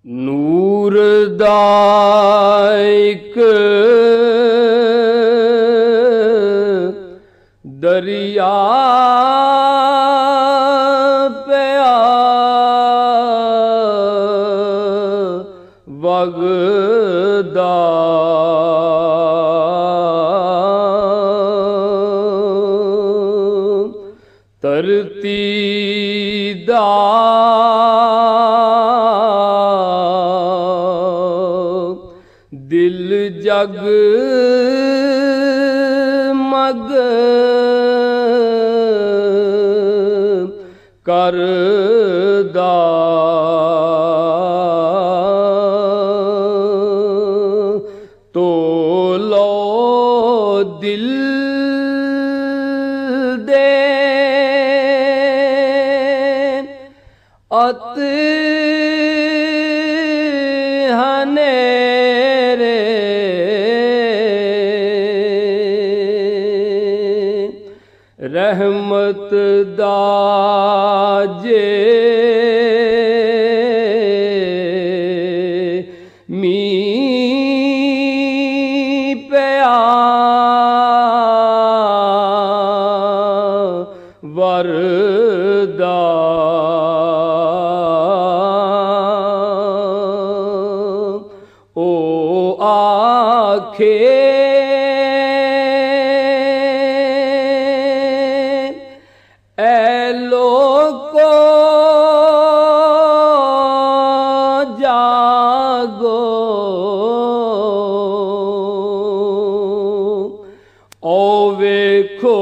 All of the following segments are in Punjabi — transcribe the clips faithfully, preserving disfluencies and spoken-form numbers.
ਨੂਰ ਦਾ ਇੱਕ ਦਰਿਆ ਪਿਆ ਵਗਦਾ, ਧਰਤੀ ਦਾ ਦਿਲ ਜਗ ਮਗ ਕਰਦਾ, ਤੋਲੋ ਦਿਲ ਦੇ ਅਤ ਹਨੇਰੇ, ਰਹਿਮਤ ਦਾ ਜੇ ਮੀਂਹ ਪਿਆ ਵਰਦਾ, ਓ ਆਖੇ ਐ ਲੋਕੋ ਜਾਗੋ, ਓ ਵੇਖੋ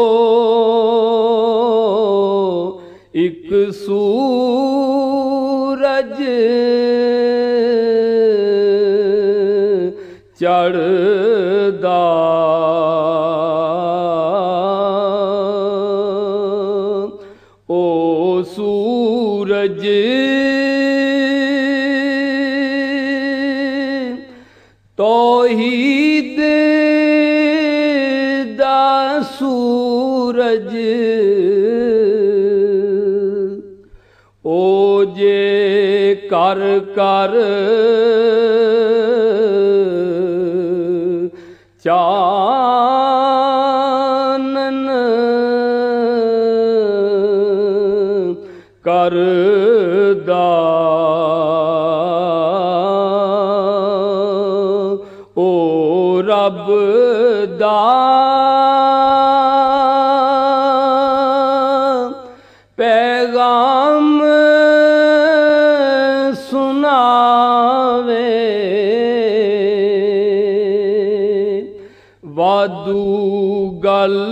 ਇੱਕ ਸੂਰਜ ਚੜ੍ਹਦਾ, ਓ ਸੂਰਜ ਤੌਹੀਦ ਦਾ ਸੂਰਜ, ਓ ਜੇ ਕਰ ਕਰ ਚਾਨਣ ਕਰਦਾ, ਓ ਰੱਬ ਦਾ ਪੈਗਾਮ ਸੁਨਾਵੇ, ਵਾਧੂ ਗੱਲ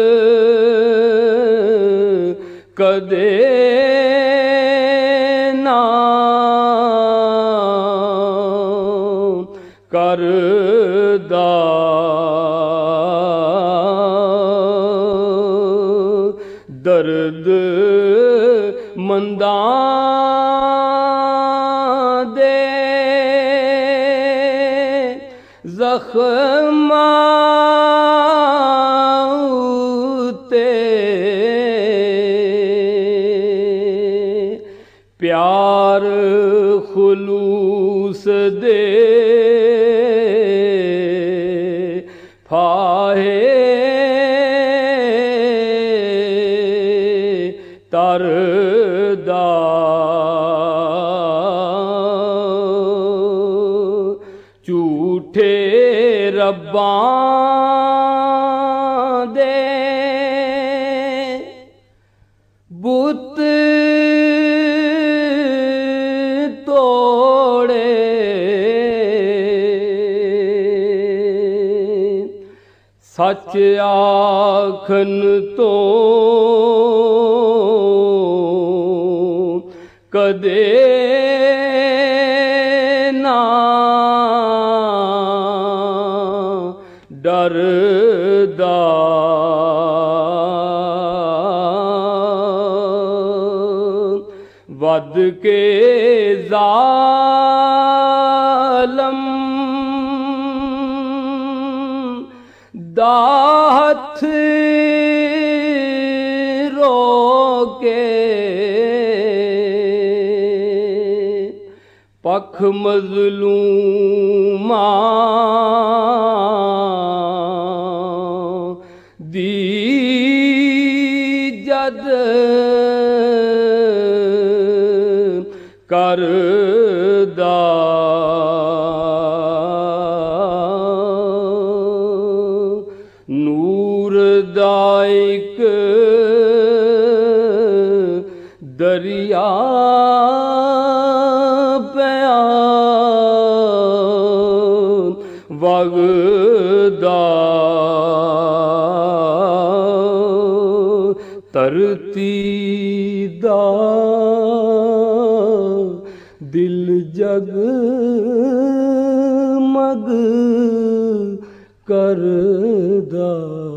ਕਦੇ ਨਾ ਕਰਦਾ, ਦਰਦ ਮੰਦਾਂ ਦੇ ਜ਼ਖਮਾਂ ਉੱਤੇ ਪਿਆਰ ਖੁਲੂਸ ਦੇ ਫਾਹੇ ਤਰਦਾ, ਝੂਠੇ ਰੱਬਾਂ ਦੇ ਬੁੱਤ ਤੋੜੇ, ਸੱਚ ਆਖਣ ਤੋਂ ਕਦੇ ਨਾ ਡਰਦਾ, ਵੱਧ ਕੇ ਜ਼ਾਲਮ ਦਾ ਹੱਥ ਰੋਕੇ ਪਖ ਮਜ਼ਲੂਮਾਂ ਦੀ ਜਦ ਕਰਦਾ ਨੂਰ ਦਾ ਇੱਕ ਦਰਿਆ ਪਿਆ ਵਗਦਾ ਧਰਤੀ ਦਾ ਦਿਲ ਜਗ ਮਗ ਕਰਦਾ।